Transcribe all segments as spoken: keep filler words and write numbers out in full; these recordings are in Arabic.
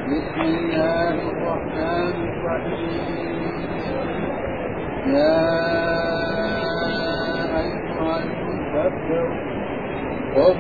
بسم الله الرحمن الرحيم. يا أيها المدثر قم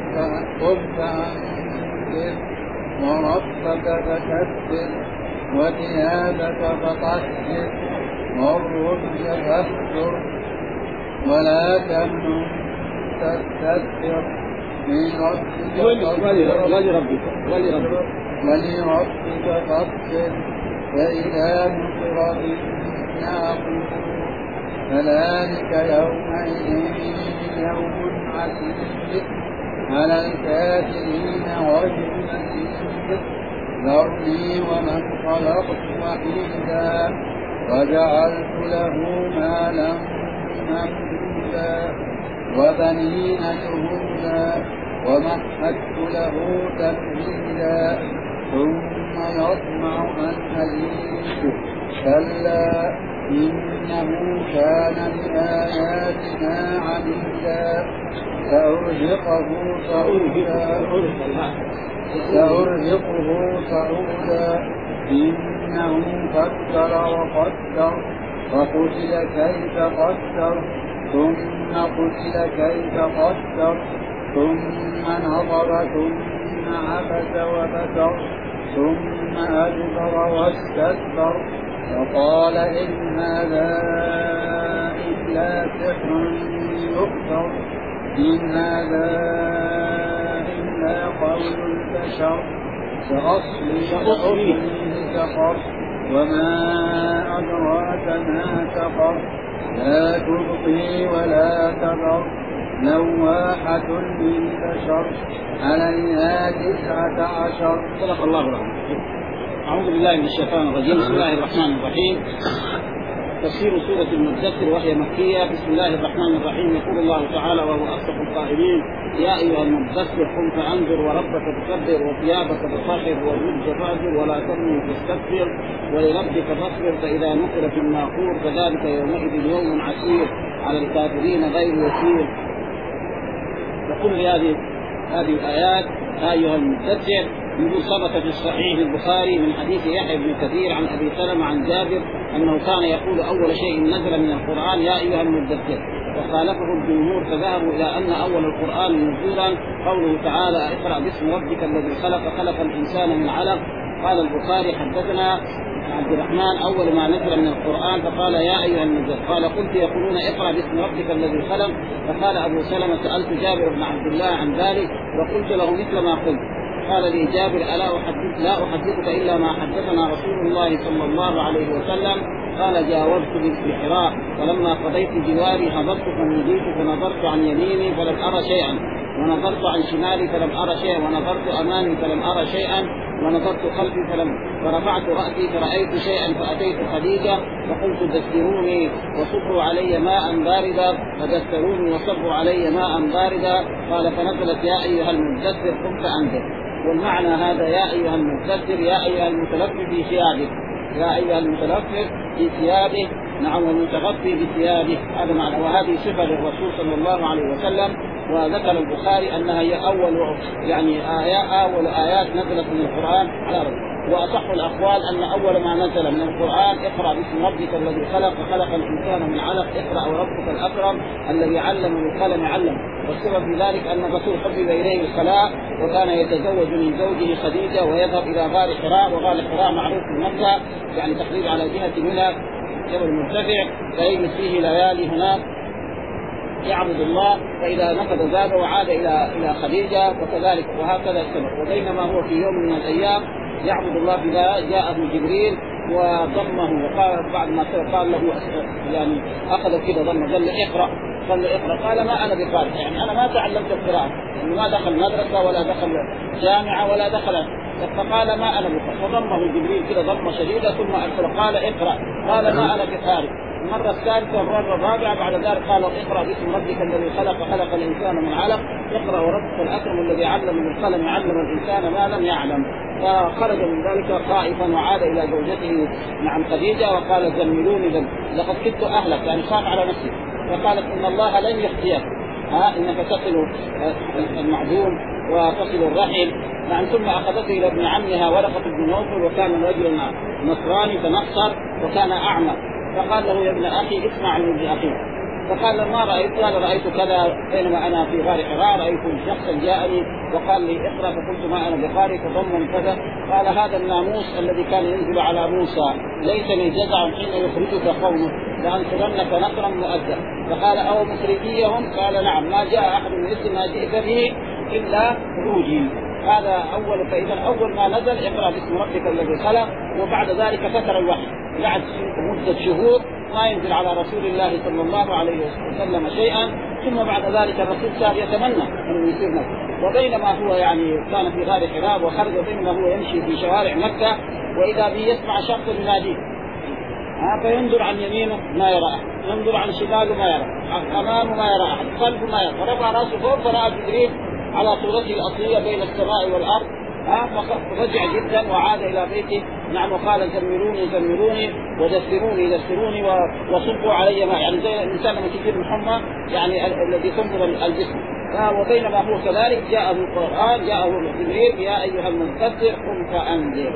فأنذر وربك فكبر وثيابك فطهر والرجز فاهجر ولا تمنن تستكثر لربك ولربك ولربك فاصبر فإذا نقر في الناقور فذلك يومئذ يوم عسير على الكافرين غير يسير. ذرني ومن خلقت وحيدا وجعلت له مالا ممدودا وبنين شهودا ومهدت له تمهيدا ثم يطمع أن أزيد كلا إنه كان بآياتنا عنيدا سأرهقه صعودا سأرهقه صعودا إنه فكر وقدر فقتل كيف قدر ثم قتل كيف قدر ثم نظر ثم عبس وبسر ثم أدبر واستكبر وقال إن هذا إلا سحر يؤثر إن هذا إلا قول البشر سأصليه سقر وما أدراك ما سقر لا تبقي ولا تذر لواحة للبشر عليها تسعة عشر. صدق الله العظيم. أعوذ بالله من الشيطان الرجيم. بسم الله الرحمن الرحيم. تفسير سورة المدثر وهي مكية. بسم الله الرحمن الرحيم. يقول الله تعالى وهو أصدق القائلين: يا أيها المدثر قم فأنذر وربك فكبر وثيابك فطهر والرجز فاهجر ولا تمنن تستكبر ولربك فاصبر فإذا نقر في الناقور فذلك يومئذ يوم عسير على الكافرين غير يسير. يقول في هذه هذه الآيات: يا أيها المدثر، منذ ثبت في الصحيح البخاري من حديث يحيى بن كثير عن أبي سلمة عن جابر أنه كان يقول أول شيء نزل من القرآن يا أيها المدثر، وخالفه الجمهور فذهبوا إلى أن أول القرآن نزولا قوله تعالى: اقرأ باسم ربك الذي خلق خلق الإنسان من علق. قال البخاري: حدثنا عبد الرحمن أول ما نزل من القرآن فقال يا أيها المدثر، قال: قلت يقولون اقرأ باسم ربك الذي خلق. فقال أبو سلمة: سألت جابر بن عبد الله عن ذلك وقلت له مثل ما قلت. قال لي جابر: ألا أحدث لا أحدثك إلا ما حدثنا رسول الله صلى الله عليه وسلم. قال: جاوزت بحراء فلما قضيت جواري هبطت فنجيت فنظرت عن يميني فلم أرى شيئا ونظرت عن شمالي فلم أرى شيئا ونظرت أمامي فلم أرى شيئا ونظرت خلفي فلم فرفعت رأسي فرأيت شيئا فأتيت خديجة فقلت: دثروني وصبوا علي ماء باردا، فدثروني وصبوا علي ماء باردا. قال: فنزلت يا أيها المدثر قم فأنذر. والمعنى هذا: يا أيها المدثر، يا أيها المتلفف في ثيابه، يا أيها المتلفف في ثيابه، نعم، والمتغطي بثيابه، هذا معنى. وهذه صفة للرسول صلى الله عليه وسلم. وذكر البخاري أنها هي أول يعني آيات أول آيات نزلت من القرآن على ربه. وأصح الأقوال أن أول ما نزل من القرآن اقرأ باسم ربك الذي خلق خلق الإنسان من علق، اقرأ وربك الأكرم الذي علم بالقلم علم. والسبب في ذلك أن الرسول حبب إليه الخلاء وكان يتزوج من زوجه خديجة ويذهب إلى غار حراء، وغار حراء معروف في مكة يعني تقريبا على جهة منى جبل مرتفع، فيجلس فيه ليالي هناك يعبد الله، فإذا نفذ زاد وعاد إلى إلى خديجة وكذلك، وهكذا السبب. وبينما هو في يوم من الأيام يعبد الله بذا جاءه جبريل وضمه وقال بعد ما قال له يعني أخذ كده ضمه قال له اقرأ، قال له اقرأ، قال ما أنا بقارئ، يعني أنا ما تعلمت القراءة، يعني ما دخل مدرسة ولا دخل جامعة ولا دخل، فقال ما أنا بقارئ، فضمه جبريل كده ضمه شديدة ثم أرسل قال اقرأ، قال ما أنا بقارئ. المرة الثالثة والمرة الرابعة بعد ذلك قال اقرأ باسم ربك الذي خلق خلق الإنسان من علق، اقرأ وربك الأكرم الذي علم بالقلم علم الإنسان ما لم يعلم. فخرج من ذلك خائفا وعاد إلى زوجته مع خديجة وقال: زملوني ذنب لقد كدت أهلك، يعني خاف على نفسه. فقالت: إن الله لن يخزيك، ها إنك تصل المعدوم وتصل الرحم يعني ثم أخذته إلى ابن عمها ورقة بن نوفل، وكان رجلا نصراني تنصر وكان أعمى، فقال له يا ابن أخي اسمع من ابن أخي. فقال ما رأيت؟ قال رأيت كذا بينما أنا في غار حراء، رأيت شخصا جاءني وقال لي اقرأ، فقلت ما أنا بقارئ، فضمن كذا. قال هذا الناموس الذي كان ينزل على موسى، ليتني جزع حين يخرجك قومك لأنصرنك نصرا مؤزرا. فقال أو مخرجيهم؟ قال نعم، ما جاء أحد مثل ما جئت به إلا خروجي. هذا أول. فإذا أول ما نزل اقرأ باسم ربك الذي خلق، وبعد ذلك فتر الوحي بعد مدة شهور ما ينزل على رسول الله صلى الله عليه وسلم شيئا، ثم بعد ذلك الرسول صار يتمنى أن يصير نبي. وبينما هو يعني كان في غار حراء وخرج، وبينما هو يمشي في شوارع مكة وإذا به يسمع شخص يناديه، فينظر عن يمينه ما يرى أحد، ينظر عن شماله ما يرى، أمامه ما يرى أحد، خلفه ما يرى. فرفع رأسه فوق فرأى جبريل على صورته الأصلية بين السماء والأرض، فرجع جدا وعاد إلى بيته. نعم، وقال زمروني زمروني ودثروني دثروني وصبوا علي ماء، يعني زي الإنسان لما تجيب الحمى يعني الذي تنظر الجسم. وبينما هو كذلك جاءه القرآن، جاءه جبريل يا أيها المنكسر قم فأنذر.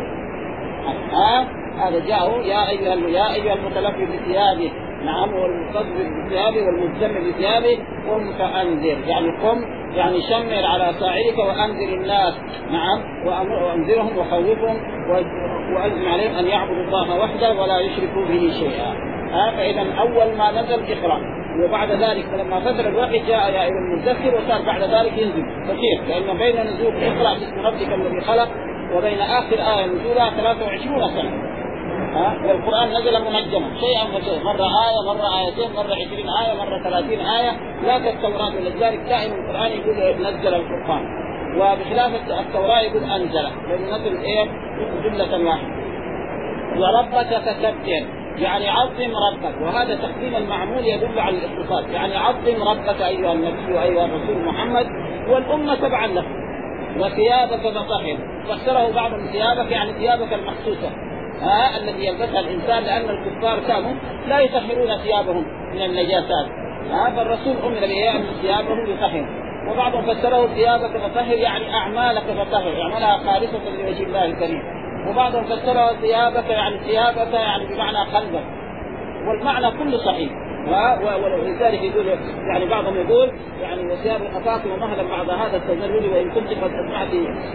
ها هذا جاءه يا أيها يا أيها المتلفي بثيابه، نعم، والمستدبر بثيابه والمزمل بثيابه قم فأنذر، يعني قم يعني شمر على ساعدك وأنذر الناس، نعم، وأنذرهم وخوفهم وألزم عليهم أن يعبدوا الله وحده ولا يشركوا به شيئا. ها فإذا أول ما نزل اقرأ، وبعد ذلك لما فتر الوحي جاء يا أيها المدثر، وصار بعد ذلك ينزل كثير، لأن بين نزول اقرأ باسم ربك الذي خلق وبين آخر آية نزولها ثلاثة وعشرين سنة. ها والقرآن نزل منجما شيئا فشيئا، مرة آية مرة آيتين مرة عشرين آية مرة ثلاثين آية، لا كالتوراة. ولذلك دائما القرآن يقول نزل القرآن، وبخلاف التوراة يقول أنزل، لأن نزل إيه جملة واحدة. وربك فكبر، يعني عظم ربك، وهذا تقديم المعمول يدل على الاختصاص، يعني عظم ربك أيها النبي وأيها الرسول محمد والأمة تبعا له. وثيابك فطهر، فسره بعضهم ثيابك يعني ثيابك المخصوصة، ها الذي يلبسها الإنسان، لأن الكفار كانوا لا يطهرون ثيابهم من النجاسات، ها فالرسول أمر به أن ثيابه يطهر. وبعضهم فسره ثيابك فطهر يعني أعمالك فطهر، يعملها خالصة لوجه الله الكريم. وبعضهم فسره ثيابك يعني ثيابك يعني بمعنى قلبك، والمعنى كله صحيح. ولذلك يقول يعني بعضهم يقول يعني وثياب الأفاق ومهلا بعد هذا التزلل، وإن كنت قد أسمعت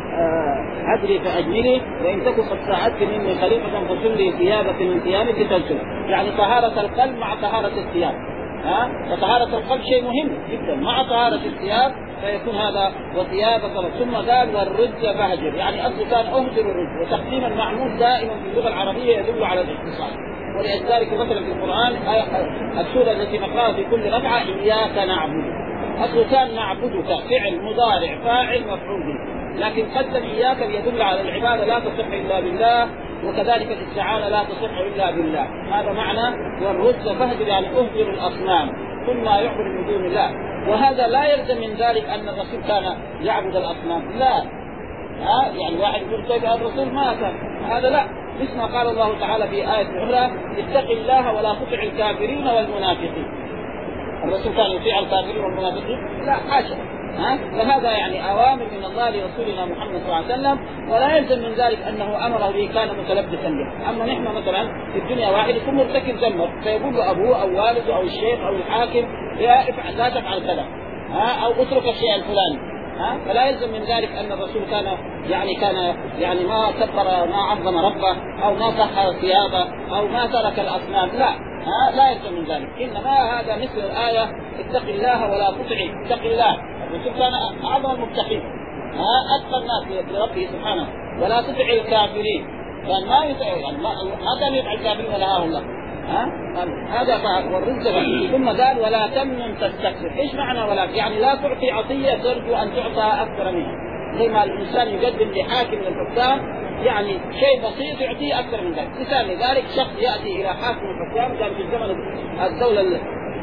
عدلي فأجملي، وإن تكن قد ساعدت مني خليفة فصلي ثيابك من ثيابك تنسل، يعني طهارة القلب مع طهارة الثياب. ها فطهارة القلب شيء مهم جدا مع طهارة الثياب، فيكون هذا وثيابك. ثم قال والرز فهجر، يعني أصل كان أهجر الرز، وتقديم المعمول دائما في اللغة العربية يدل على الاختصاص. ولذلك مثلا في القرآن السورة التي نقرأها في كل ركعة إياك نعبد، أصل كان نعبدك فعل مضارع فاعل مفعول به، لكن قدم إياك ليدل على العبادة لا تصح إلا بالله، وكذلك الاستعانة لا تصح إلا بالله. هذا معنى والرز فهجر، يعني أهجر الأصنام كل ما يعبد من دون الله. وهذا لا يلزم من ذلك أن الرسول كان يعبد الأصنام، لا. ها يعني واحد يقول كيف الرسول ما كان، هذا لا. مثل ما قال الله تعالى في آية أخرى اتق الله ولا تطع الكافرين والمنافقين. الرسول كان يطيع الكافرين والمنافقين؟ لا حاشا. ها فهذا يعني أوامر من الله لرسولنا محمد صلى الله عليه وسلم، ولا يلزم من ذلك أنه أمره به كان متلبسا به. أما نحن مثلا في الدنيا واحد يكون مرتكب ذنب فيقول له أبوه أو والده أو الشيخ أو الحاكم يا افعل لا تفعل كذا، ها أو اترك الشيء الفلاني. ها فلا يلزم من ذلك أن الرسول كان يعني كان يعني ما كبر ما عظم ربه أو ما صح ثيابه أو ما ترك الأصنام، لا. ها لا يلزم من ذلك، إنما هذا مثل الآية اتق الله ولا تطع. اتق الله، الرسول كان أعظم المتقين، ها أتقى الناس لربه سبحانه. ولا تطع الكافرين، كان ما يطع يعني ما كان يطع الكافرين ولا الله. ها هذا والرزق. ثم قال ولا تمنن تستكثر. ايش معنى ولا؟ يعني لا تعطي عطيه ترجو ان تعطى اكثر منها، زي ما الانسان يقدم لحاكم من الحكام يعني شيء بسيط يعطيه اكثر من ذلك. مثال لذلك شخص ياتي الى حاكم الحكام، كان في زمن الدوله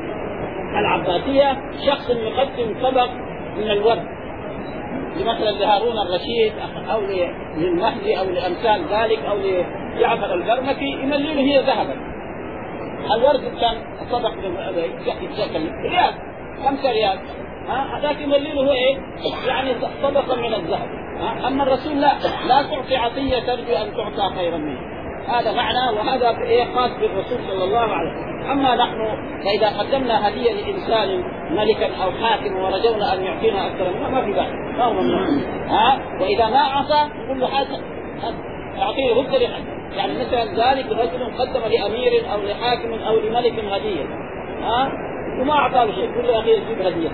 العباسيه شخص يقدم طبق من الورد مثلا لهارون الرشيد او للمهدي او لامثال ذلك او لجعفر البرمكي، يملي له هي ذهبا. الورد كان صدق يتشكل ريال خمسة ريال، ها هذاك يملي له ايه يعني صدقه من الذهب. أما الرسول لا لا تعطي عطية ترجو أن تعطى خيرا منه. هذا معنى، وهذا إيه خاص بالرسول صلى الله عليه وسلم. أما نحن فإذا قدمنا هدية لإنسان ملكا أو حاكم ورجونا أن يعطينا أكثر منه ما في بأس، ما هو ممنوع. ها وإذا ما أعطى كل حاجة أعطيه رد لحد. يعني مثلا ذلك رجل قدم لأمير أو لحاكم أو لملك هدية، ها وما أعطاه شيء، كل أخير يجيب هدية،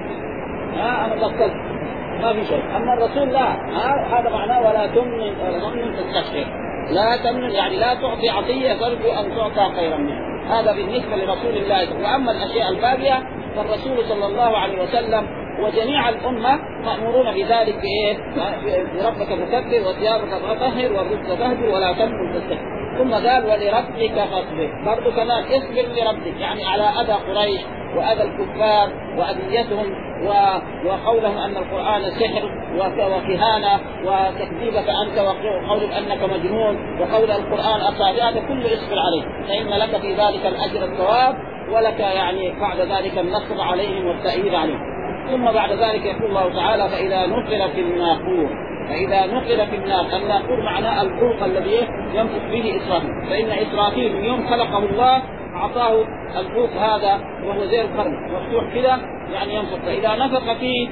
ها أنا بطلت ما في شيء. أما الرسول لا، ها هذا معناه ولا تمن ولا تمن تستشعر، لا تمن يعني لا تعطي عطية ترجو أن تعطى خيرا منه. هذا بالنسبة لرسول الله. وأما الأشياء الباقية فالرسول صلى الله عليه وسلم وجميع الأمة مأمورون بذلك بإيه؟ بربك فكبر وثيابك فطهر والرزق فاهجر ولا تمن تستكبر. ثم قال ولربك فاصبر، برضو كمان اصبر لربك، يعني على أذى قريش وأذى الكفار وأذيتهم وقولهم أن القرآن سحر وكهانة وتكذيبك أنت وقولك أنك مجنون وقول القرآن أصابع، هذا كله اصبر عليه، فإن لك في ذلك الأجر الثواب ولك يعني بعد ذلك النصر عليهم والتأييد عليهم. ثم بعد ذلك يقول الله تعالى فإذا نقر في الناقور، فإذا نقر في النار، الناقور معناه البوق الذي ينفخ به إسرافيل، فإن إسرافيل من يوم خلقه الله أعطاه البوق هذا وهو زي القرن مفتوح كذا يعني ينفخ، فإذا نفخ فيه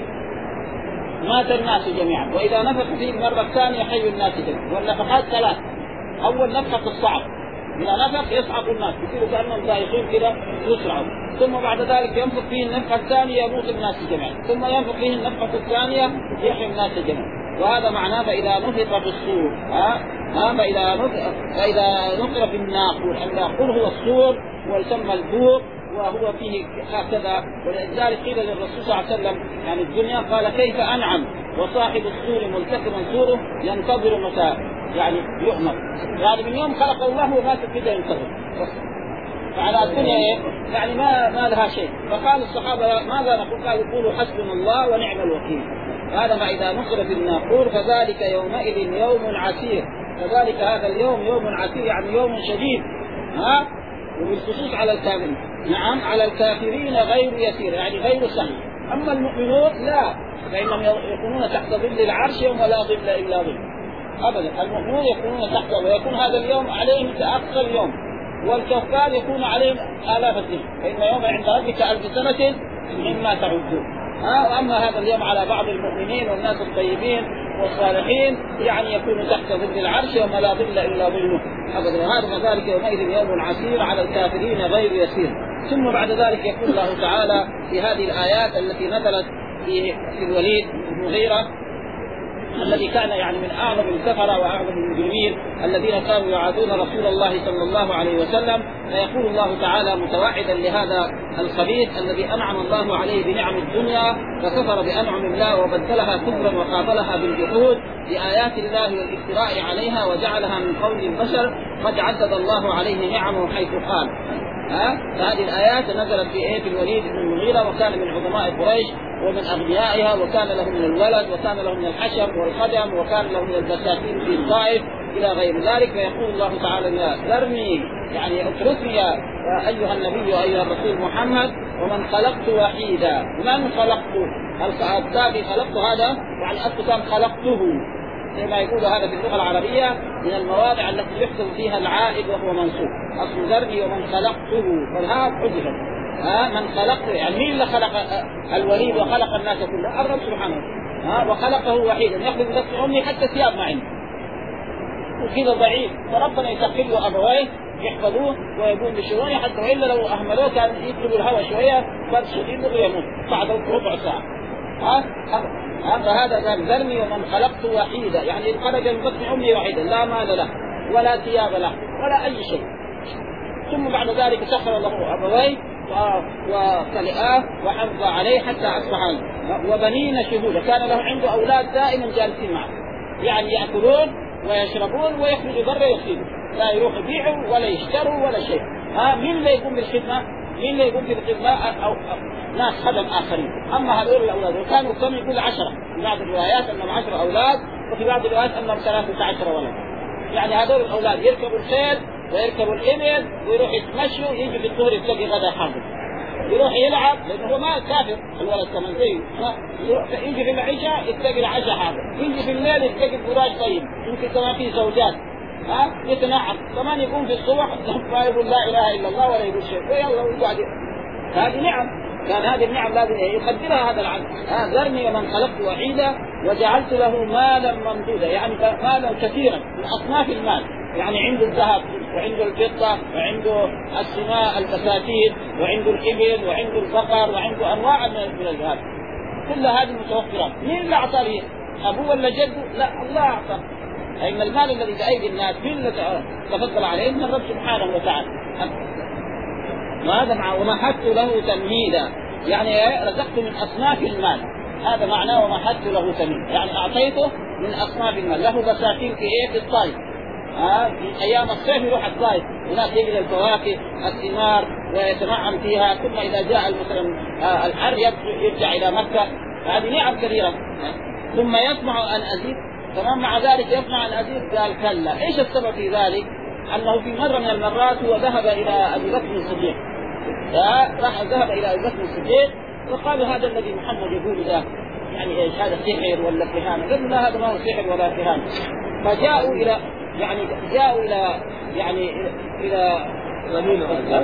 مات الناس جميعا، وإذا نفخ فيه المرة الثانية حي الناس جميعا. والنفخات ثلاث، أول نفخة الصعق، إذا نفخ يصعق الناس يصيروا كأنهم دايخين كذا يسرعوا، ثم بعد ذلك ينفخ فيه النفخة الثانية يموت الناس جميعا، ثم ينفخ فيه النفخة الثانية يحيي الناس جميعا. وهذا معناه فإذا نفخ في الصور، ها ها فإذا نفخ فإذا نفخ في الناقور، الناقور هو الصور ويسمى البوق وهو فيه هكذا. ولذلك قيل للرسول صلى الله عليه وسلم يعني الدنيا قال كيف أنعم وصاحب الصور ملتقم صوره ينتظر متى يعني يؤمر، يعني من يوم خلق الله وما كده ينتظر، فعلى الدنيا إيه؟ يعني ما ما لها شيء. فقال الصحابة ماذا نقول؟ قالوا يقولوا حسبنا الله ونعم الوكيل. هذا ما إذا نقر في الناقور فذلك يومئذ يوم عسير، فذلك هذا اليوم يوم عسير يعني يوم شديد، ها وبالخصوص على الكافرين. نعم على الكافرين غير يسير يعني غير سهل. أما المؤمنون لا، فإنهم يكونون تحت ظل العرش يوم لا ظل إلا ظل أبدا. المؤمنون يكونون تحت، ويكون هذا اليوم عليهم كأقصى اليوم، والكفار يكون عليهم آلاف السنين، فإن يوم عند ربك ألف سنة مما تعدون. ها وأما هذا اليوم على بعض المؤمنين والناس الطيبين والصالحين يعني يكون تحت ظل العرش يوم لا ظل إلا ظله أبدا. هذا ذلك يومئذ يوم عسير على الكافرين غير يسير. ثم بعد ذلك يقول الله تعالى في هذه الآيات التي نزلت في في الوليد بن المغيرة الذي كان يعني من أعظم الكفرة وأعظم المجرمين الذين كانوا يعادون رسول الله صلى الله عليه وسلم، فيقول الله تعالى متوعدا لهذا الخبيث الذي أنعم الله عليه بنعم الدنيا فكفر بأنعم الله وبدلها كفرا وقابلها بالجحود بآيات الله والافتراء عليها وجعلها من قول البشر قد عدد الله عليه نعمه حيث قال. ها فهذه الآيات نزلت في إيه في الوليد بن المغيرة، وكان من عظماء قريش ومن أغنيائها، وكان له من الولد وكان له من الحشم والخدم وكان له من البساتين في الطائف إلى غير ذلك. فيقول الله تعالى يا ذرني يعني اتركني يا أيها النبي وأيها الرسول محمد ومن خلقت وحيدا. من خلقته؟ الكتاب خلقت هذا يعني أصلا خلقته زي ما يقول هذا في اللغة العربية من المواضع التي يحصل فيها العائد وهو منصوب. أصل ذرني ومن خلقته فالهاء حذفت. ها من خلقته يعني مين اللي خلق الوليد وخلق الناس كلها؟ الرب سبحانه. ها وخلقه وحيدا يخلق بس أمي حتى ثياب ما عنده وكذا ضعيف، فربنا يسخر له أبويه يحفظوه ويقوم بشؤونه حتى وإلا لو أهملوه كان يطلب الهواء شوية برد شديد ويموت بعد ربع ساعة. ها فهذا قال ذرني ومن خلقت وحيدا يعني خرج من بطن أمي وحيدا لا مال له ولا ثياب له ولا أي شيء. ثم بعد ذلك سخر له أبويه وخلقاه وحفظ عليه حتى أصبح وبنين شهودا. كان له عنده أولاد دائما جالسين معه يعني يأكلون ويشربون ويخرجوا برا يصيبوا، لا يروح يبيعوا ولا يشتروا ولا شيء. ها مين اللي يقوم بالخدمة؟ مين اللي يقوم بالخدمة؟ أو, أو ناس خدم آخرين. أما هذول الأولاد وكانوا كم يقول عشرة، في بعض الروايات أنهم عشرة أولاد وفي بعض الروايات أنهم ثلاثة عشر ولد. يعني هذول الأولاد يركبوا الخيل ويركبوا الإبل ويروحوا يتمشوا يجوا في الظهر يتلاقي غدا حاضر يروح يلعب لأنه هو ما كافر الولد كمان زيه، يجي في العشاء يتقي العشاء هذا، يجي في الليل يتقي الفراش طيب، يمكن كمان في زوجات ها يتنعم، كمان يقوم في الصبح ما يقول لا إله إلا الله ولا يقول شيء ويلا ويقعد. هذه نعم، كان هذه النعم لازم يقدرها هذا العبد. ها ذرني ومن خلقت وحيدا وجعلت له مالا ممدودا، يعني مالا كثيرا من أصناف المال، يعني عنده الذهب وعنده الفضة وعنده السماء البساتين وعنده الإبل وعنده البقر وعنده أنواع من الذهب، كل هذه متوفرة. مين اللي أعطى لي؟ أبوه ولا جده؟ لا، الله أعطى. أن المال الذي بأيدي الناس مين اللي تفضل عليه؟ من الرب سبحانه وتعالى. وهذا مع ومحدت له تمهيدا، يعني رزقت من أصناف المال، هذا معناه ومحدت له تمهيدا، يعني أعطيته من أصناف المال. له بساتين في إيه؟ في الطائف، آه في أيام الصيف يروح الطائف هناك يجد الفواكه الثمار ويتنعم فيها، ثم إذا جاء مثلا آه الحر يرجع إلى مكة. هذه نعم كثيرة. آه. ثم يطمع أن أزيد، تمام مع ذلك يطمع أن أزيد، قال كلا. إيش السبب في ذلك؟ أنه في مرة من المرات هو ذهب إلى أبي بكر الصديق، راح ذهب إلى أبي بكر الصديق وقالوا هذا الذي محمد يقول ده يعني إيش هذا، سحر ولا كهانة؟ قالوا لا، هذا ما هو سحر ولا كهانة. فجاءوا إلى يعني جاءوا إلى يعني إلى بنين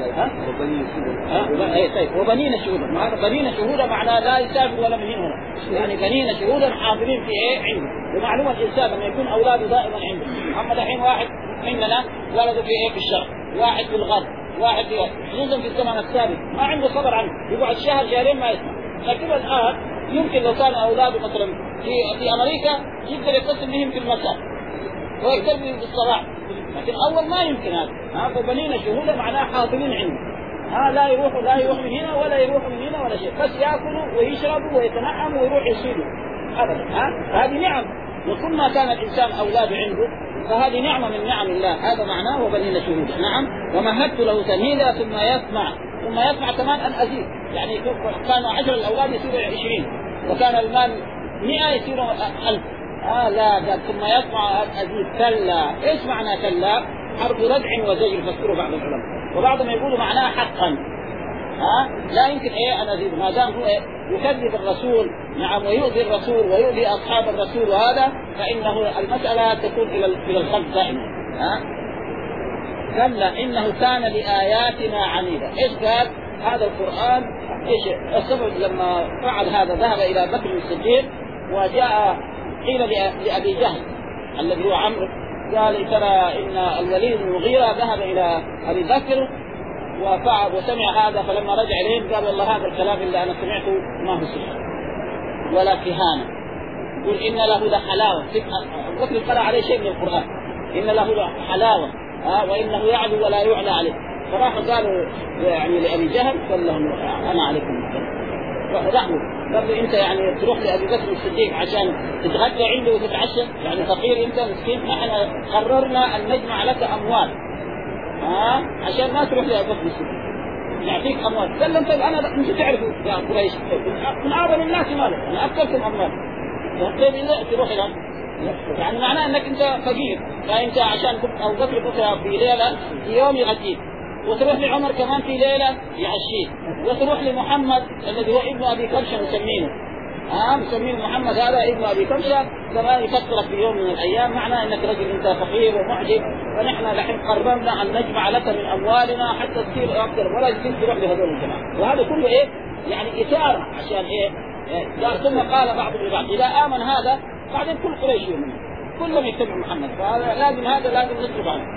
وبنين شهودا. معنى بنين شهودا معناه لا يسافر ولا من هنا، يعني بنين شهودا حاضرين في إيه عنده. ومعلومة الإنسان لما يكون أولاده دائما عنده، محمد الحين واحد عندنا ولده في إيه في الشرق، واحد في الغرب، واحد في خصوصا في الزمن السابق ما عنده خبر عنه، يقعد شهر شهرين ما يسمع. لكن الآن يمكن لو كان أولاده مثلا في في أمريكا يقدر يتصل بهم في المساء ويقدر بهم في الصباح، لكن أول ما يمكن هذا. ها فبنينا شهودا معناه حاضرين عنده، ها لا يروحوا لا يروح من هنا ولا يروح من هنا ولا شيء، بس يأكلوا ويشربوا ويتنعموا ويروح يصيدوا أبدا. ها هذه نعم، وكل ما كان الإنسان أولاده عنده فهذه نعمة من نعم الله، هذا معناه وبنينا شهودا. نعم ومهدت له تمهيدا ثم يطمع، ثم يطمع كمان أن أزيد، يعني كان عشر الأولاد يصيروا عشرين وكان المال مئة يصيروا ألف. آه لا قال ثم يطمع أن أزيد. كلا. إيش معنى كلا؟ حرف ردع وزجر فسروا بعض العلماء، وبعضهم يقولوا معناه حقا. ها لا يمكن إيه أن أزيد ما دام هو يكذب الرسول نعم ويؤذي الرسول ويؤذي أصحاب الرسول، وهذا فإنه المسألة تكون إلى إلى الخلق دائما. ها كلا إنه كان لآياتنا عنيدا. إيش قال هذا القرآن؟ إيش السبب لما فعل هذا؟ ذهب إلى بكر الصديق وجاء قيل لأبي جهل الذي هو عمرو، قال ترى إن الوليد بن المغيرة ذهب إلى أبي بكر وفعل وسمع هذا، فلما رجع إليه قال والله هذا الكلام اللي أنا سمعته ما هو سحر ولا كهانة، يقول إن له لحلاوة. بكر قرأ عليه شيء من القرآن، إن له حلاوة ها وإنه يعلو ولا يعلى عليه. فراحوا قالوا يعني لأبي جهل قال لهم أنا عليكم رحمه، قال له أنت يعني تروح لأبي بكر الصديق عشان تتغدى عنده وتتعشى، يعني فقير أنت مسكين، احنا قررنا أن نجمع لك أموال ها عشان ما تروح لأبي بكر الصديق يعطيك أموال. قال لهم طيب أنا أنت تعرفوا يا قريش من أعظم الناس مالك أنا أكثركم أموال، طيب إذا تروح إلى يعني معناه أنك أنت فقير، فأنت عشان أو بكر بكرة في ليلة في يوم يغديك، وتروح لعمر كمان في ليلة يعشيه، وتروح لمحمد الذي هو ابن أبي كبشة مسمينه ها مسمين محمد هذا ابن أبي كبشة كمان يفكرك في يوم من الأيام، معناه أنك رجل أنت فقير ومعجب، ونحن لحين قررنا أن نجمع لك من أموالنا حتى تصير أكثر ولا يمكن تروح لهذول الجماعة. وهذا كله إيه يعني إثارة عشان إيه قال. ثم قال بعض البعض إذا آمن هذا بعدين كل قريش يؤمن كلهم يتبعوا محمد، فهذا لازم هذا لازم نصرف عنه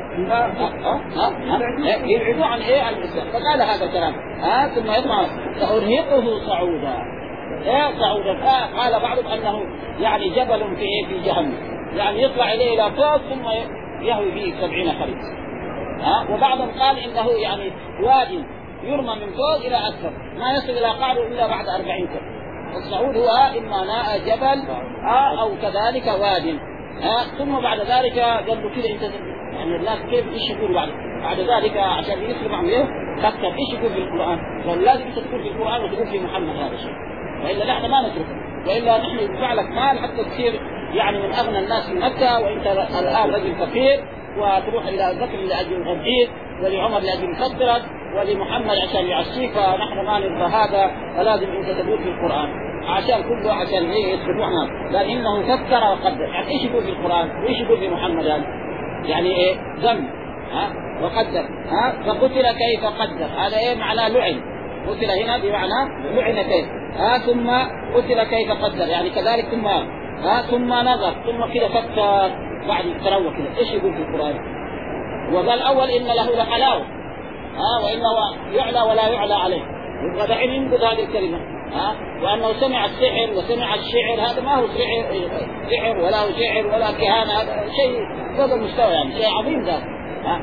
يبعدوا عن إيه عن الإسلام. فقال هذا الكلام ها ثم يطمع سأرهقه صعودا. ايه صعودا آه قال بعضهم انه يعني جبل في ايه في جهنم، يعني يطلع اليه الى فوق ثم يهوي فيه سبعين خريف. ها آه وبعضهم قال انه يعني وادي يرمى من فوق الى اسفل ما يصل الى قعره الا بعد أربعين سنة. الصعود هو اما ناء جبل آه او كذلك واد. ها آه ثم بعد ذلك قال له كده انت يعني الناس كيف ايش يقول بعد بعد ذلك عشان يسلم عمله فكر ايش يقول في القران، قال لازم انت تقول في القران وتقول في محمد هذا الشيء، وإلا نحن ما نتركه، وإلا نحن ندفع لك مال حتى تصير يعني من أغنى الناس في مكة، وأنت الآن رجل فقير وتروح إلى بكر لأجل الغدير ولعمر لأجل يفطرك ولمحمد عشان يعصيك فنحن ما نبغى هذا، فلازم انت تقول في القرآن عشان كله عشان ايه يتبعنا. قال انه فكر وقدر. يعني ايش يقول في القرآن وايش يقول في محمد؟ يعني, يعني ايه ذم ها وقدر ها فقتل كيف قدر. هذا ايه معناه لعن. قتل هنا بمعنى لعن كيف ها ثم قتل كيف قدر. يعني كذلك ثم ها ثم نظر ثم كذا فكر بعد تروى كذا. ايش يقول في القرآن؟ وقال اول ان له لحلاوه ها وانه يعلى ولا يعلى عليه. يبغى دحين ينقض هذه الكلمه ها وانه سمع السحر وسمع الشعر. هذا ما هو سحر سحر ولا هو شعر ولا كهانه. هذا شيء هذا المستوى يعني شيء عظيم ذا ها.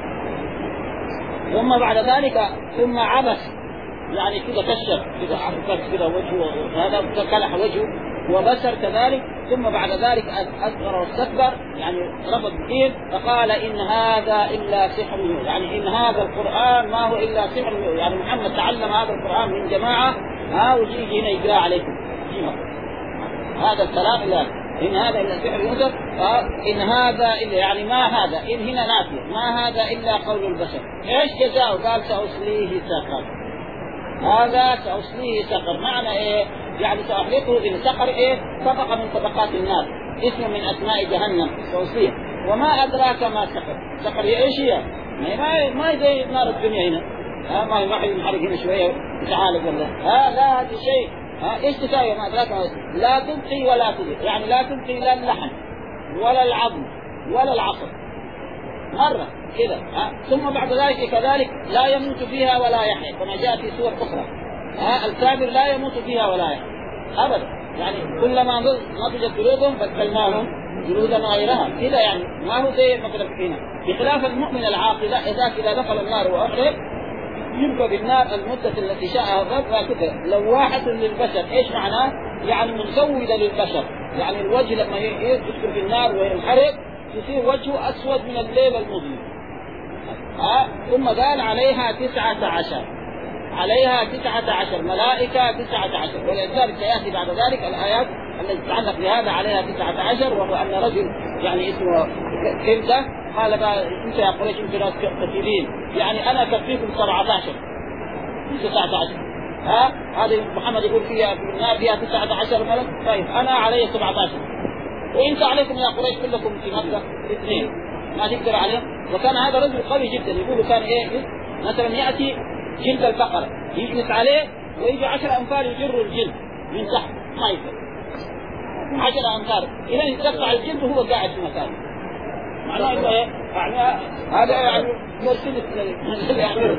ثم بعد ذلك ثم عبس يعني كذا كشف كذا عبس كذا وجهه هذا كلح وجهه وبشر كذلك. ثم بعد ذلك أصغر واستكبر يعني رفض الدين فقال إن هذا إلا سحر. يعني إن هذا القرآن ما هو إلا سحر. يعني محمد تعلم هذا القرآن من جماعة ها ويجي هنا يقرأ عليكم هذا الكلام. إلا إن هذا إلا سحر يوسف. إن هذا إلا يعني ما هذا إن هنا نافية ما هذا إلا قول البشر. إيش جزاؤه؟ قال سأصليه سقر. هذا سأصليه سقر معنى إيه؟ يعني سأحرقه بالسقر. إيه؟ طبقة من طبقات النار اسم من أسماء جهنم سأصليه. وما أدراك ما سقر. سقر إيش هي؟ ما ما زي نار الدنيا هنا ها ما واحد ينحرق هنا شوية تعالج ولا ها لا هذا شيء ها ايش تساوي؟ ما أدراك ما لا تبقي ولا تذر. يعني لا تبقي لا اللحم ولا العظم ولا العصب مرة كذا ها. ثم بعد ذلك كذلك لا يموت فيها ولا يحيى كما جاء في سور أخرى ها. الكافر لا يموت فيها ولا يحيى أبدا. يعني كلما نضجت جلودهم بدلناهم جلودا غيرها كذا. يعني ما هو زي مثلا هنا بخلاف المؤمن العاقل إذا إذا دخل النار وأحرق يبقى بالنار المدة التي شاءها الرب كذا. لواحة للبشر ايش معناه؟ يعني مزودة للبشر. يعني الوجه لما يدخل في النار وينحرق يصير وجهه أسود من الليل المظلم ها. ثم قال عليها تسعة عشر. عليها تسعة عشر ملائكة تسعة عشر. ولذلك سيأتي بعد ذلك الآيات التي تتعلق بهذا. عليها تسعة عشر وهو أن رجل يعني اسمه كلدة قال بقى انت يا قريش انت ناس كثيرين يعني انا كفيكم سبعة عشر تسعة عشر ها. هذا محمد يقول فيها في النار فيها تسعة عشر ملك. طيب انا علي سبعة عشر وانت عليكم يا قريش كلكم في مكة اثنين ما تقدر عليهم. وكان هذا رجل قوي جدا. يقولوا كان ايه مثلا ياتي جلد البقرة يجلس عليه ويجي عشر امثال يجروا الجلد من تحت ما يقدر عشر امثال الى يتقطع الجلد وهو قاعد في مكانه. معناه انه ايه؟ يعني هذا يعني مرسيدس اللي يعمله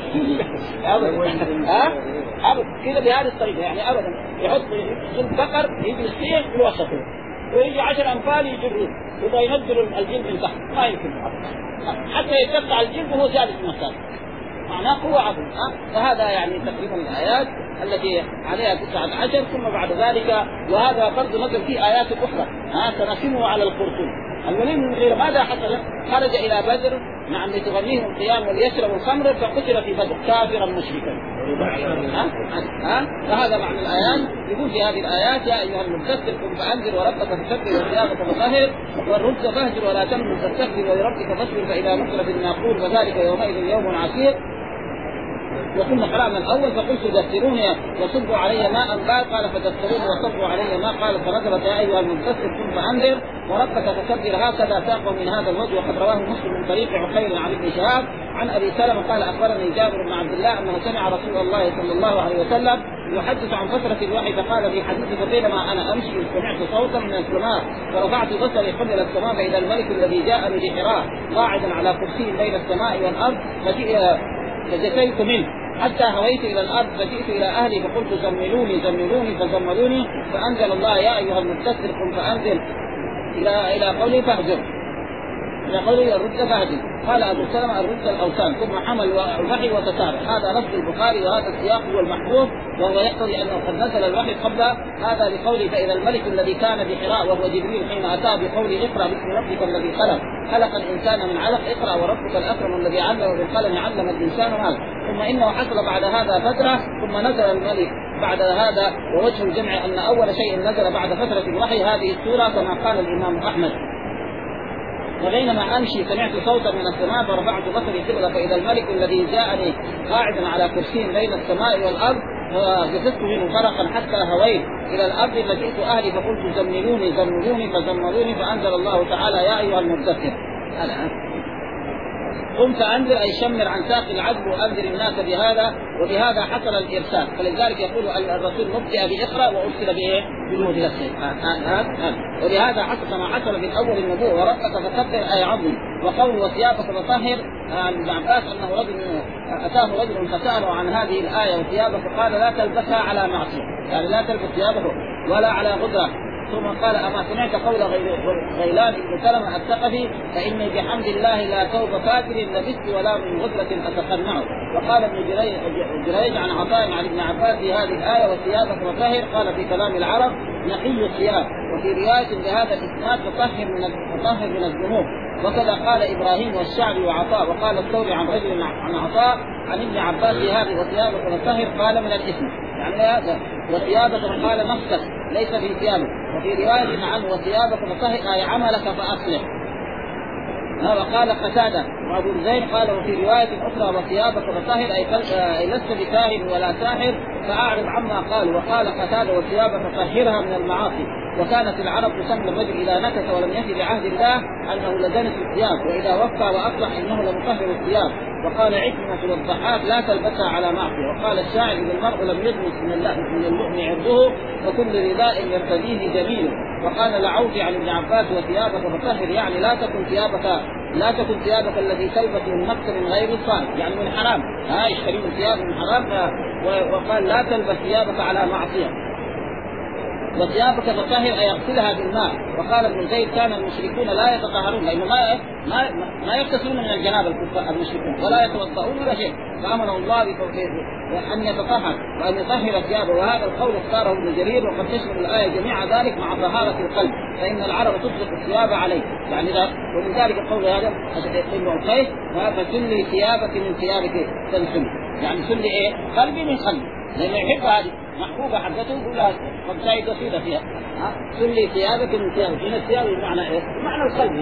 ها ابدا كذا بهذه الطريقه. يعني ابدا يحط جلد بقر يجلس فيه في وسطه ويجي عشر امثال يجرون وده ينزل الجلد من تحت ما يمكن حتى يتقطع الجلد وهو جالس في مكانه. معناه قوة عظيمة. فهذا يعني تقريبا الآيات التي عليها تسعة عشر. ثم بعد ذلك وهذا برضه نزل فيه آيات أخرى ها سنسمه على الخرطوم. الوليد بن المغيرة ماذا حصل؟ خرج إلى بدر نعم لتغنيهم القيام وليشربوا الخمر فقتل في بدر كافرا مشركا ها ها. فهذا معنى الآيات. يقول في هذه الآيات يا أيها المدثر قم فأنذر وربك فكبر وثيابك فطهر والرجز فاهجر ولا تمنن تستكبر ولربك فاصبر فإذا نقر في الناقور فذلك يومئذ يوم عسير. وكنا قرأنا الأول فقلت دثروني وصبوا علي ماء قال قال فدثروني وصبوا علي ماء قال فنزلت يا أيها المدثر قم فأنذر وربك فكبر. هكذا ساقوا من هذا الوجه. وقد رواه مسلم من طريق عقيل عن ابن شهاب عن أبي سلمة قال أخبرني جابر بن عبد الله أنه سمع رسول الله صلى الله عليه وسلم يحدث عن فترة الوحي فقال في حديث بينما أنا أمشي سمعت صوتا من السماء فرفعت بصري قبل السماء فإذا الملك الذي جاءني بحراء قاعدا على كرسي بين السماء والأرض فجئت منه حتى هويت إلى الأرض فجئت إلى أهلي فقلت زملوني زملوني فزملوني فأنزل الله يا أيها المدثر قم فأنزل إلى إلى قوله فاهجر إلى قوله الرد فاهجر. قال أبو سلمة الرد الأوثان ثم حمل الوحي وتسارع. هذا لفظ البخاري وهذا السياق هو المحذوف وهو يقتضي أنه قد نزل الوحي قبل هذا لقوله فإذا الملك الذي كان بحراء وهو جبريل حين أتى بقوله اقرأ باسم ربك الذي خلق خلق الإنسان من علق اقرأ وربك الأكرم الذي علم بالقلم علم الإنسان ما لم. ثم إنه حصل بعد هذا فترة ثم نزل الملك بعد هذا. ووجه الجمع أن أول شيء نزل بعد فترة الوحي هذه السورة كما قال الإمام أحمد وبينما امشي سمعت صوتا من السماء فرفعت بصري قبل فاذا الملك الذي جاءني قاعدا على كرسي بين السماء والارض فجسدت منه فرقا حتى هويت الى الارض فجئت اهلي فقلت زملوني زملوني فزملوني فانزل الله تعالى يا ايها المدثر قم فانذر اي شمر عن ساق العدل وانذر الناس بهذا وبهذا حصل الارسال. فلذلك يقول الرسول مبدئ باقرا وارسل بايه؟ بالمدثر. ولهذا حصل ما حصل في اول النبوه وربك فكبر اي عظم وقول وثيابك فطهر. عن ابن عباس انه رجل اتاه رجل فساله عن هذه الايه وثيابك فقال لا تلبسها على معصيه، يعني لا تلبس ثيابك ولا على غدره. ثم قال أما سمعت قول غيلان بن سلمة الثقفي فإني بحمد الله لا ثوب فاتر لبست ولا من غدرة أتقنعه. وقال ابن جريج عن عطاء عن ابن عباس في هذه الآية وثيابك وطهر قال في كلام العرب نقي الثياب، وفي رواية بهذا الإسناد تطهر من تطهر من الذنوب. وكذا قال إبراهيم والشعبي وعطاء. وقال الثوري عن رجل عن عطاء عن ابن عباس في هذه وثيابك وطهر قال من الإثم، يعني هذا وثيابك قال نفسك ليس في ثيابك. وفي رواية عنه وثيابك فطهر أي عملك فأصلح. وقال قتادة وأبو زين قال وفي رواية أخرى وثيابك فطهر أي لست بكاهن ولا ساحر فأعرض عما قال. وقال قتادة وثيابك فطهرها من المعاصي. وكانت العرب تسمى الرجل إذا نكث ولم يفي بعهد الله أنه لدنس الثياب، وإذا وفى وأصلح إنه لمطهر الثياب. وقال عكرمة والضحاك لا تلبسها على معصية. وقال الشاعر إذا المرء لم يدنس من من اللؤم عرضه فكل رداء يرتديه جميل. وقال لعوفي عن ابن عباس وثيابك فطهر يعني لا تكن ثيابك لا تكن ثيابك الذي تلبس من مكة من غير الصالح، يعني من حرام، ها يشتري من ثياب من حرام. وقال لا تلبس ثيابك على معصية. وثيابك تطهر أي يغسلها بالماء. وقال ابن زيد كان المشركون لا يتطهرون لأنه ما ما ما يغتسلون من الجنابة المشركون ولا يتوضؤون ولا شيء، فأمر الله أن يتطهر وأن يطهر ثيابه. وهذا القول اختاره ابن جرير وقد تشمل الآية جميع ذلك مع طهارة القلب، فإن العرب تطلق الثياب عليه يعني ذا. ومن ذلك القول هذا ابن عقيل فسل ثيابك من ثيابك تنسل، يعني سل إيه؟ قلبي من قلبي، لأنه يحب هذه محبوبة حقته يقول لها فبتاعي قصيدة فيها سل ثيابك من ثيابك. هنا الثياب بمعنى إيه؟ بمعنى القلب.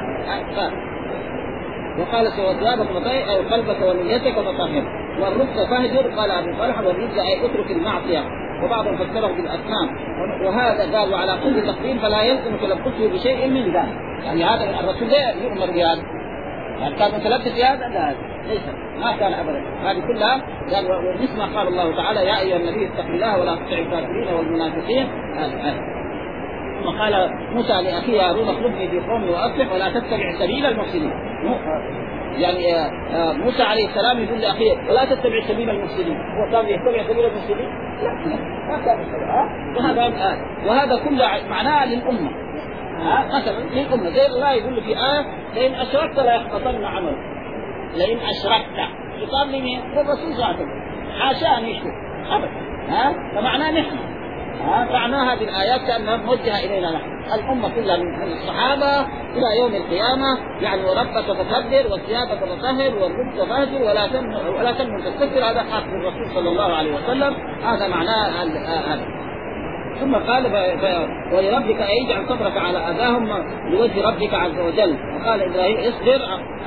وقال سوى ثيابك فطهر أي قلبك ونيتك فطهر. والرزق فهجر قال أبو طلحة والرزق أي اترك المعصية، وبعضهم فسره بالأسنان. وهذا قال وعلى كل تقديم فلا يلزم تلبسه بشيء من ذلك، يعني هذا الرسول لا يؤمر بهذا، يعني كان متلبس بهذا لا ليس ما كان أبدا. هذه كلها قال ونسمع قال الله تعالى يا أيها النبي اتق الله ولا تطع الكافرين والمنافقين. ثم قال موسى لأخيه هارون اخلفني في قومي وأصلح ولا تتبع سبيل المفسدين. يعني موسى عليه السلام يقول لأخيه ولا تتبع سبيل المفسدين، هو كان يتبع سبيل المفسدين؟ لا ما كان. وهذا وهذا كله معناه للأمة، مثلا للأمة زي الله يقول في آية لئن أشركت لا يحبطن عملك، لئن أشركت خطاب لمين؟ للرسول صلى الله عليه وسلم، حاشا أن يشرك أبدا. ها فمعناه نحن ها معناها هذه الآيات كأنها موجهة إلينا نحن الأمة كلها من الصحابة إلى يوم القيامة. يعني وربك فكبر وثيابك فطهر والرزق فاهجر ولا تمن ولا تمن تستكبر. هذا خاص بالرسول صلى الله عليه وسلم، هذا معناه هذا. ثم قال ولربك أن يجعل صبرك على أذاهم لوجه ربك عز وجل. وقال إبراهيم اصبر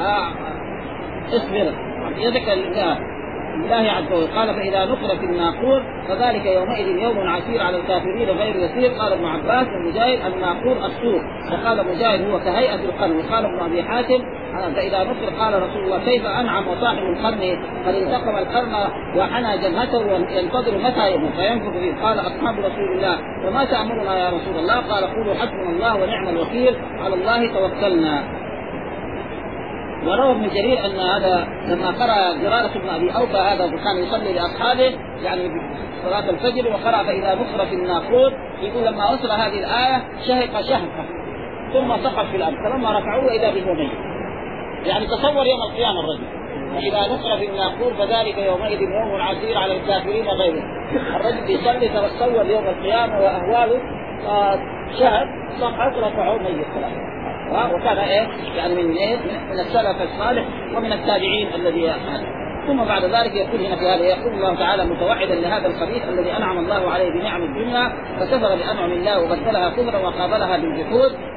اصبر يدك لله عز وجل. قال فإذا نقر في الناقور فذلك يومئذ يوم عسير على الكافرين غير يسير. قال ابن عباس ومجاهد الناقور السور، وقال مجاهد هو كهيئة القرن. وقال ابن أبي حاتم فإذا نقر قال رسول الله كيف أنعم وصاحب القرن قد التقم القرن وحنى جبهته وينتظر متى يموت فينفخ فيه. قال أصحاب رسول الله وما تأمرنا يا رسول الله؟ قال قولوا حسبنا الله ونعم الوكيل على الله توكلنا. وروى ابن جرير أن هذا لما قرأ زرارة بن أبي أوفى هذا كان يصلي لأصحابه يعني صلاة الفجر وقرأ فإذا نقر في الناقور، يقول لما وصل هذه الآية شهق شهقة ثم سقط في الأرض فلما رفعوه إذا به ميت. يعني تصور يوم القيامة الرجل فإذا نقر في الناقور فذلك يومئذ يوم عسير على الكافرين غيره. الرجل يصلي تصور يوم القيامة وأهواله شهد سقط رفعوه ميت. وكان ايه يعني من ايه من السلف الصالح ومن التابعين الذي هذا. ثم بعد ذلك يقول هنا في هذا يقول الله تعالى متوعدا لهذا الخبيث الذي انعم الله عليه بنعم الدنيا فكفر بانعم الله وبدلها كفرا وقابلها بالجحود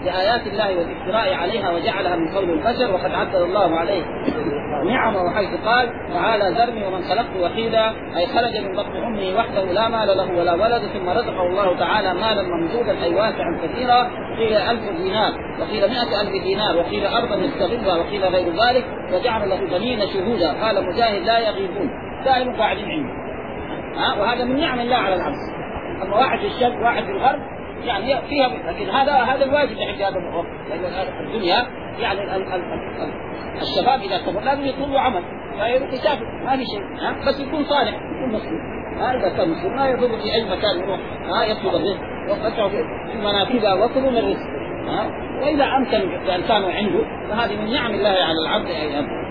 بآيات الله والافتراء عليها وجعلها من قول البشر، وقد عدل الله عليه نعمه حيث قال تعالى ذرني ومن خلقت وحيدا، أي خرج من بطن أمه وحده لا مال له ولا ولد، ثم رزقه الله تعالى مالا ممدودا أي واسعا كثيرا، قيل ألف دينار وقيل مئة ألف دينار وقيل أرضا يستغلها وقيل غير ذلك، وجعل له بنين شهودا. قال مجاهد لا يغيبون دائما قاعدين عنده، ها وهذا من نعم الله على العبد. أما واحد في الشرق واحد في الغرب يعني فيها، لكن هذا هذا الواجب عند هذا الوقت، لأن الدنيا يعني ال ال ال الشباب إذا كبر لازم يطلبوا عمل فيروح يسافر ما في شيء، ها بس يكون صالح يكون مسلم، ها إذا كان مسلم ما يضر في أي مكان يروح ها يطلب الرزق وقطعوا في منافذها وكلوا من الرزق، ها وإذا أمكن يعني كانوا عنده فهذه من نعم الله على العبد أيضا.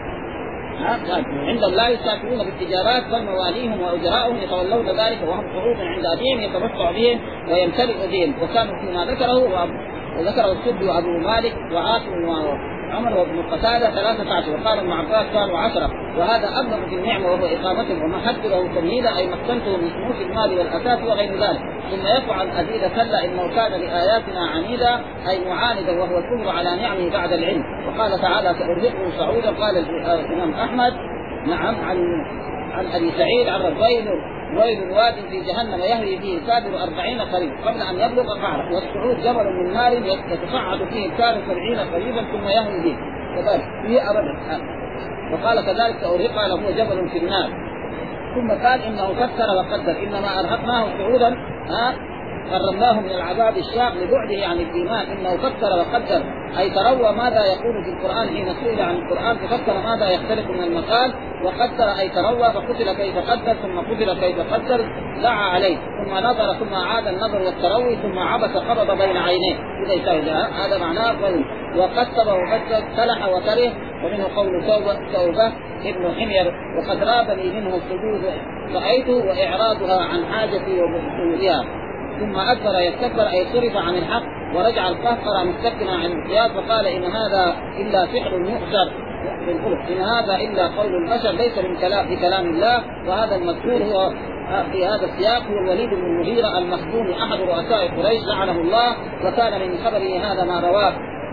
عندهم لا يسافرون بالتجارات بل مواليهم وأجراؤهم يتولون ذلك وهم قعود عند أبيهم يتمتع بهم ويمتلئ بهم، وكانوا فيما ذكره وذكره السدي وأبو مالك وعاصم وعمر وابن قتادة ثلاثة عشر، وقال ابن عباس كانوا عشرة، وهذا أبلغ في النعمة وهو إقامته ومحد له تمهيدا أي مكنته من سموك المال والأساس وغير ذلك، ثم يفعل أزيد كلا إنه كان لآياتنا عنيدا أي معاندا وهو الكفر على نعمه بعد العلم. وقال تعالى سأرهقه صعودا. قال الإمام أحمد نعم عن عن أبي سعيد عن ربين ويل واد في جهنم يهوي فيه الكافر أربعين قريب قبل أن يبلغ قعره، والصعود جبل من نار يتصعد فيه الكافر سبعين قريبا ثم يهوي فيه كذلك فيه أبدا. وقال كذلك سأرهقها له جبل في النار، ثم قال إنه فسر وقدر إنما أرهقناه صعودا ها قربناه من العذاب الشاق لبعده عن الإيمان، إنه فسر وقدر أي تروى ماذا يقول في القرآن حين سئل عن القرآن ففسر ماذا يختلف من المقال، وقدر أي تروى فقتل كيف قدر ثم قتل كيف قدر دعا عليه ثم نظر ثم عاد النظر والتروي ثم عبس قبض بين عينيه إذا يشاهد هذا معناه قول وقتب وقدر سلح وكره. ومنه قول توبة توبة ابن حمير وقد رابني منه السجود رأيته وإعراضها عن حاجتي وبحثها، ثم أدبر يستكبر أي صرف عن الحق ورجع القهقر مستكنا عن القياس وقال إن هذا إلا فعل يؤثر بالخلق، إن هذا إلا قول البشر ليس من كلام بكلام الله. وهذا المذكور هو في هذا السياق هو الوليد بن المغيرة المخزومي أحد رؤساء قريش لعنه الله، وكان من خبره هذا ما رواه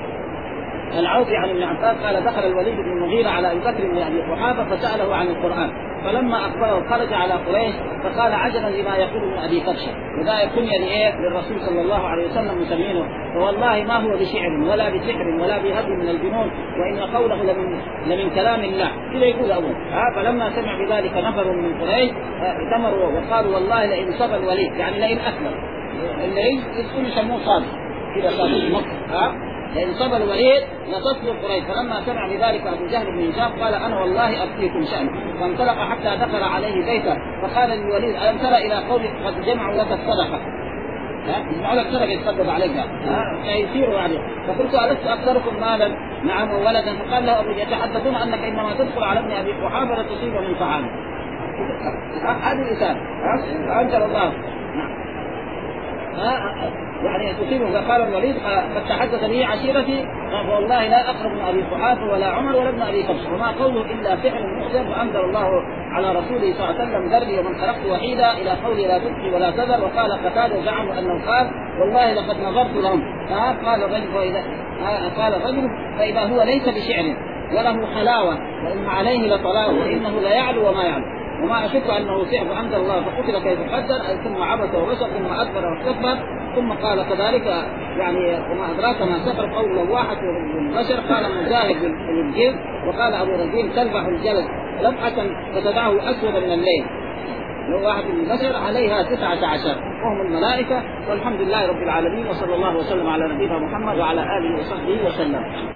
العوفي عن ابن عباس قال دخل الوليد بن المغيرة على أبي بكر بن أبي قحافة فسأله عن القرآن، فلما أخبره خرج على قريش فقال عجبا لما يقول ابن أبي كبشة، وذا يكون لإيه للرسول صلى الله عليه وسلم مسمينه، فوالله ما هو بشعر ولا بسحر ولا بهدي من الجنون وإن قوله لمن, لمن كلام الله كذا يقول أول. فلما سمع بذلك نفر من قريش ائتمروا وقالوا والله لئن صبى الوليد يعني لئن أكمل اللي يسكن يسموه صادق كذا صادق مكة لأن صبر الوليد لتصل قريش. فلما سمع بذلك أبو جهل بن هشام قال أنا والله أبكيكم شأن، فانطلق حتى دخل عليه بيته فقال للوليد ألم ترى إلى قوم قد جمعوا لك الصدقة، يجمعوا لك صدقة يتصدق عليك فيصيروا عليه، فقلت ألست أكثركم مالا نعم وولدا، فقال له أبو يتحدثون أنك إنما تدخل على ابن أبي قحافة لتصيب من طعامه. هذه الإنسان فأنزل الله يعني تصيبه. فقال الوليد قد تحدث به عشيرتي فوالله لا أقرب من أبي قحافة ولا عمر ولا ابن أبي كبشة وما قوله إلا فعل مؤثر. فأنزل الله على رسوله صلى الله عليه وسلم ذرني ومن خلقت وحيدا إلى قوله لا تبقي ولا تذر. وقال قتادة زعموا أنه قال والله لقد نظرت لهم. قال الرجل وإذا قال الرجل فإذا هو ليس بشعر وله حلاوة وإن عليه لطلاوة وإنه لا يعلو وما يعلو وما أشك أنه سحر. فأنزل الله فقتل كيف قدر أي ثم عبس وبشر ثم أدبر واستكبر. ثم قال كذلك يعني وما أدراك ما سحر قول لواحة البشر. قال مجاهد بالجلد وقال أبو رزين تلبح الجلد لمحة فتدعه أسود من الليل. لواحة البشر عليها تسعة عشر وهم الملائكة. والحمد لله رب العالمين وصلى الله وسلم على نبينا محمد وعلى آله وصحبه وسلم.